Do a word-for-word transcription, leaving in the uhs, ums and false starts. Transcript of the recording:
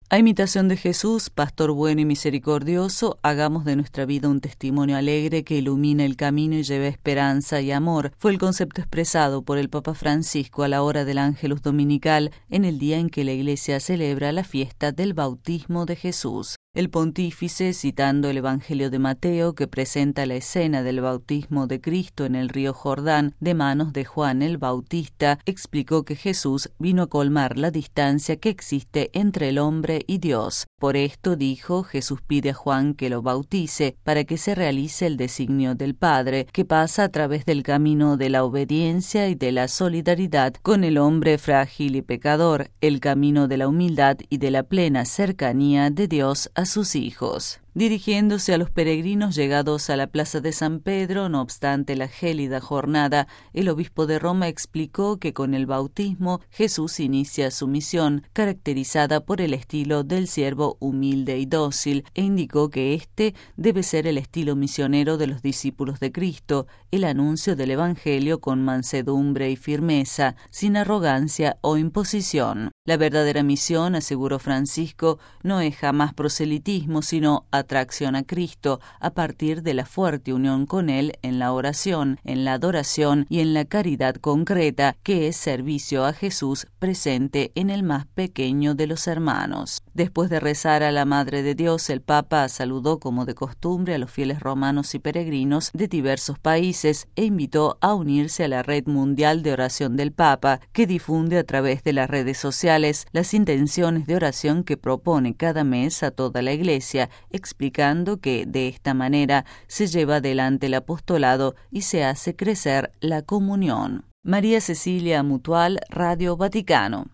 A imitación de Jesús, pastor bueno y misericordioso, hagamos de nuestra vida un testimonio alegre que ilumina el camino y lleve esperanza y amor. Fue el concepto expresado por el Papa Francisco a la hora del Ángelus Dominical, en el día en que la Iglesia celebra la fiesta del bautismo de Jesús. El pontífice, citando el Evangelio de Mateo, que presenta la escena del bautismo de Cristo en el río Jordán de manos de Juan el Bautista, explicó que Jesús vino a colmar la distancia que existe entre el hombre y Dios. Por esto, dijo, Jesús pide a Juan que lo bautice para que se realice el designio del Padre, que pasa a través del camino de la obediencia y de la solidaridad con el hombre frágil y pecador, el camino de la humildad y de la plena cercanía de Dios a sus hijos. Dirigiéndose a los peregrinos llegados a la plaza de San Pedro, no obstante la gélida jornada, el obispo de Roma explicó que con el bautismo Jesús inicia su misión, caracterizada por el estilo del siervo humilde y dócil, e indicó que este debe ser el estilo misionero de los discípulos de Cristo, el anuncio del Evangelio con mansedumbre y firmeza, sin arrogancia o imposición. La verdadera misión, aseguró Francisco, no es jamás proselitismo, sino atracción a Cristo a partir de la fuerte unión con Él en la oración, en la adoración y en la caridad concreta, que es servicio a Jesús presente en el más pequeño de los hermanos. Después de rezar a la Madre de Dios, el Papa saludó como de costumbre a los fieles romanos y peregrinos de diversos países e invitó a unirse a la Red Mundial de Oración del Papa, que difunde a través de las redes sociales las intenciones de oración que propone cada mes a toda la Iglesia, explicando que de esta manera se lleva adelante el apostolado y se hace crecer la comunión. María Cecilia Mutual, Radio Vaticano.